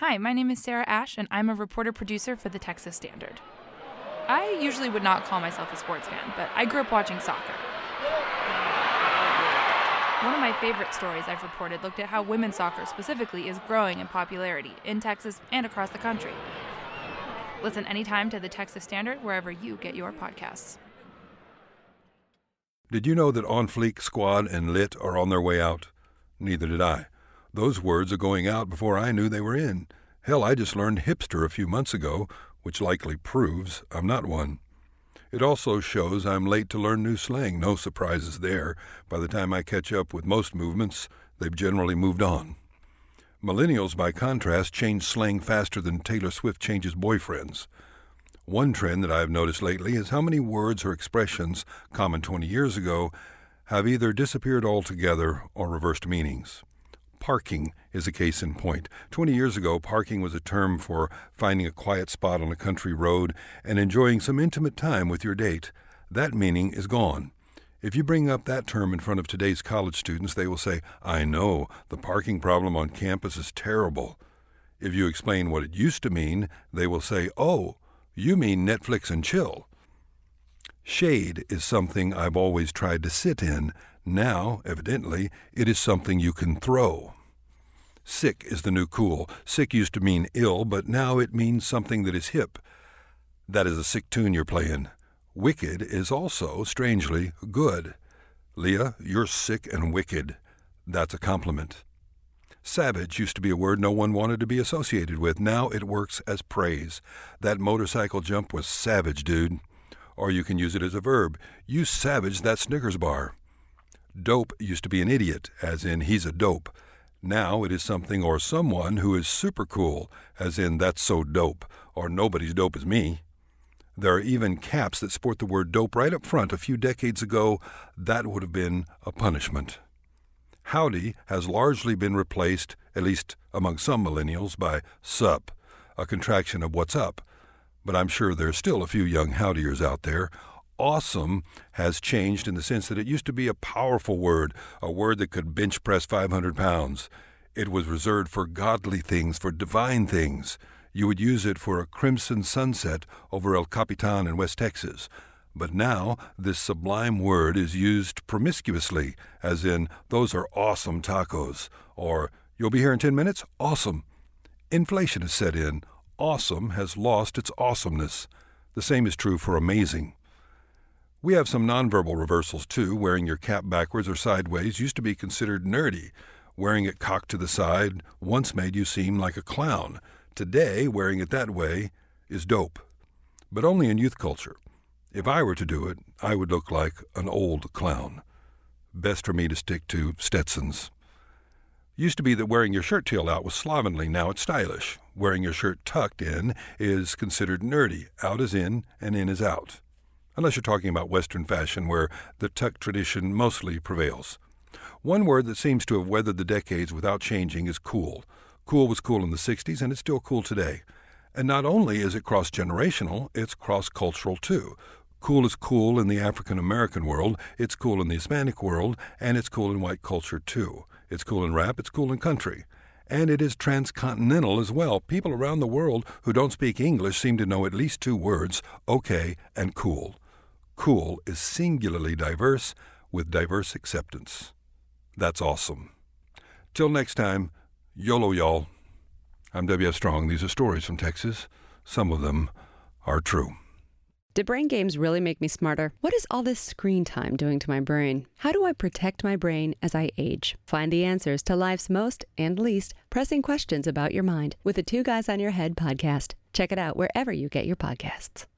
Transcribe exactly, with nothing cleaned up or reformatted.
Hi, my name is Sarah Ash, and I'm a reporter-producer for the Texas Standard. I usually would not call myself a sports fan, but I grew up watching soccer. One of my favorite stories I've reported looked at how women's soccer specifically is growing in popularity in Texas and across the country. Listen anytime to the Texas Standard wherever you get your podcasts. Did you know that On Fleek, Squad, and Lit are on their way out? Neither did I. Those words are going out before I knew they were in. Hell, I just learned hipster a few months ago, which likely proves I'm not one. It also shows I'm late to learn new slang. No surprises there. By the time I catch up with most movements, they've generally moved on. Millennials, by contrast, change slang faster than Taylor Swift changes boyfriends. One trend that I've noticed lately is how many words or expressions, common twenty years ago, have either disappeared altogether or reversed meanings. Parking is a case in point. Twenty years ago, parking was a term for finding a quiet spot on a country road and enjoying some intimate time with your date. That meaning is gone. If you bring up that term in front of today's college students, they will say, "I know, the parking problem on campus is terrible." If you explain what it used to mean, they will say, "Oh, you mean Netflix and chill." Shade is something I've always tried to sit in. Now, evidently, it is something you can throw. Sick is the new cool. Sick used to mean ill, but now it means something that is hip. That is a sick tune you're playing. Wicked is also, strangely, good. Leah, you're sick and wicked. That's a compliment. Savage used to be a word no one wanted to be associated with. Now it works as praise. That motorcycle jump was savage, dude. Or you can use it as a verb. You savaged that Snickers bar. Dope used to be an idiot, as in he's a dope. Now it is something or someone who is super cool, as in that's so dope, or nobody's dope as me. There are even caps that sport the word dope right up front. A few decades ago, that would have been a punishment. Howdy has largely been replaced, at least among some millennials, by sup, a contraction of what's up. But I'm sure there's still a few young howdiers out there. Awesome has changed in the sense that it used to be a powerful word, a word that could bench press five hundred pounds. It was reserved for godly things, for divine things. You would use it for a crimson sunset over El Capitan in West Texas. But now this sublime word is used promiscuously, as in, those are awesome tacos, or you'll be here in ten minutes? Awesome. Inflation has set in. Awesome has lost its awesomeness. The same is true for amazing. We have some nonverbal reversals, too. Wearing your cap backwards or sideways used to be considered nerdy. Wearing it cocked to the side once made you seem like a clown. Today, wearing it that way is dope. But only in youth culture. If I were to do it, I would look like an old clown. Best for me to stick to Stetsons. Used to be that wearing your shirt tail out was slovenly. Now it's stylish. Wearing your shirt tucked in is considered nerdy. Out is in and in is out. Unless you're talking about Western fashion, where the tuck tradition mostly prevails. One word that seems to have weathered the decades without changing is cool. Cool was cool in the sixties, and it's still cool today. And not only is it cross-generational, it's cross-cultural too. Cool is cool in the African-American world, it's cool in the Hispanic world, and it's cool in white culture too. It's cool in rap, it's cool in country. And it is transcontinental as well. People around the world who don't speak English seem to know at least two words, okay and cool. Cool is singularly diverse with diverse acceptance. That's awesome. Till next time, YOLO y'all. I'm W F Strong. These are stories from Texas. Some of them are true. Do brain games really make me smarter? What is all this screen time doing to my brain? How do I protect my brain as I age? Find the answers to life's most and least pressing questions about your mind with the Two Guys on Your Head podcast. Check it out wherever you get your podcasts.